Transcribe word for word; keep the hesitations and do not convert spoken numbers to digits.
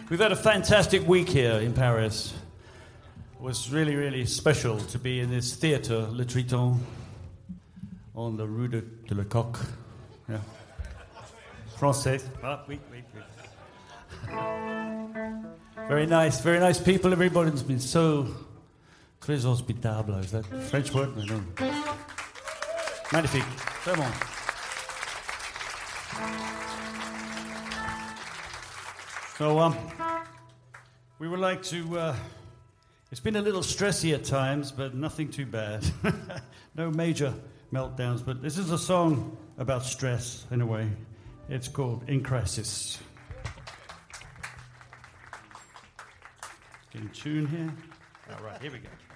We've had a fantastic week here in Paris. It was really, really special to be in this theatre, Le Triton, on the Rue de, de la Coque. Yeah. Français. Ah, oui, oui, oui. Very nice, very nice people. Everybody's been so très hospitable. Is that a French word? I don't know. Magnifique. Très bon. So, um, we would like to, uh, it's been a little stressy at times, but nothing too bad. No major meltdowns, but this is a song about stress, in a way. It's called In Crisis. In tune here. All right, here we go.